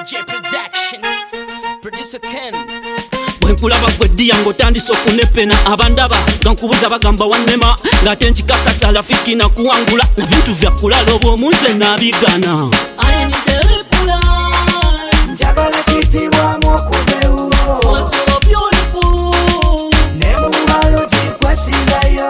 DJ Production, Producer Ken. Bwenkulaba gweddi yango otandise okunepena abandaba gankubuza bagamba wannema ng'ate nkikakasa rafiki na kuwangula na bintu vya kulala obw'omunze nabigana. Njagala kitibwamu okubewo So beautiful. ne mu balo kikwasingayo.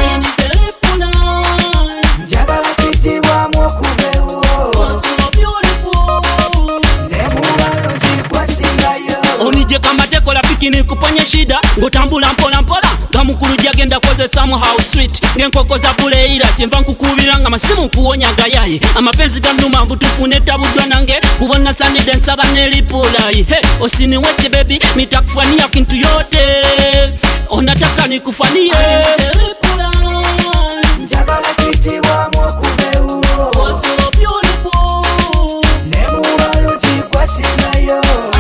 Njagala kitibwamu okubewo So beautiful. ne mu balo kikwasingayo. Onije kamateko rafiki nikuponye shida ngotambula mpola mpola gamukulu jagenda kozesa mu house sweet ngenkoko za buleira kyenva nkukubira nga masimu kuwonya gayaye amapenzi ganuma mbutufune tabudwa nange kubona sanide nsaba nelipulai he osiniweche baby nitakufania kintu yote onataka nikufanie. Njagala kitibwamu okubewo So beautiful. ne mu balo kikwasingayo.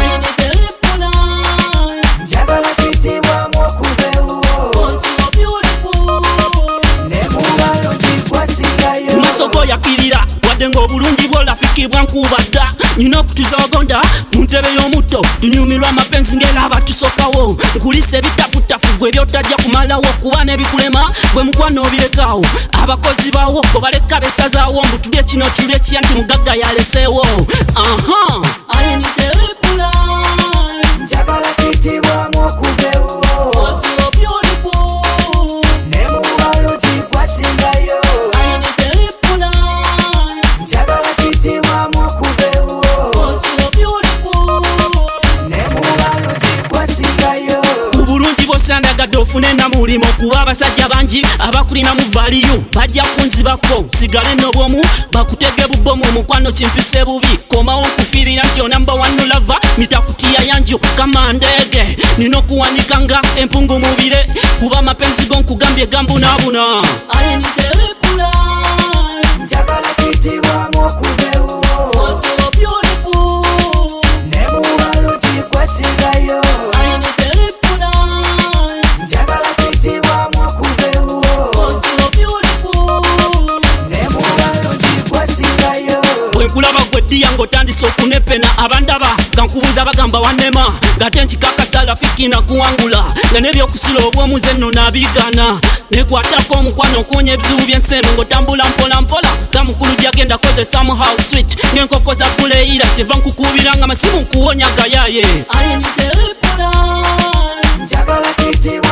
Njagala kitibwamu okubewo So beautiful. ne mu balo kikwasingayo. Masoko yakirira wadde ng'obulungi bwo rafiki bwankubadda nyina okutuza wagonda mu ntebe y'omutto tunyumirwa amapenzi ng'eraba tusokawo nkulisa ebitafutafu gwe byotajja kumalawo kuba n'ebikulema gwe mukwano obirekawo abakozi bawo obaleka besazaawo mbu tulye kino tulye kiya nti mugagga yaleseewo. Njagala kitibwamu okubewo So beautiful. ne mu balo kikwasingayo. Njagala kitibwamu okubewo So beautiful. ne mu balo kikwasingayo. Kubulungi bwosandagadde ofune namulimo kuba abasajja bangi abakulina mu valiyu bajja kunzibako sigale n'obwomu bakutege bubomu omukwano kimpise bubi komawo nkufirira nti onamba wanulava mitakutiya yanjo kama ndege nina okuwanika nga empungu mubire kuba amapenzi go nkugambye gambunabuna. Njagala kitibwamu okubewo So beautiful. ne mu balo kikwasingayo. Njagala kitibwamu okubewo So beautiful. ne mu balo kikwasingayo. bwenkulaba gweddi yange otandise okunepena abandaba gankubuza bagamba wannema ng'ate nkikakasa rafiki nakuwangula nga n'ebyokusula obw'omuze nno nabigana nekwatako omukwano okuwonya ebizibu by'ensembe ng'otambula mpola mpola gamukulu gyagenda kozesa mu house sweet ng'enkoko za buleira kyenva nkukubira nga masimu kuwonya gayaye. Njagala kitibwamu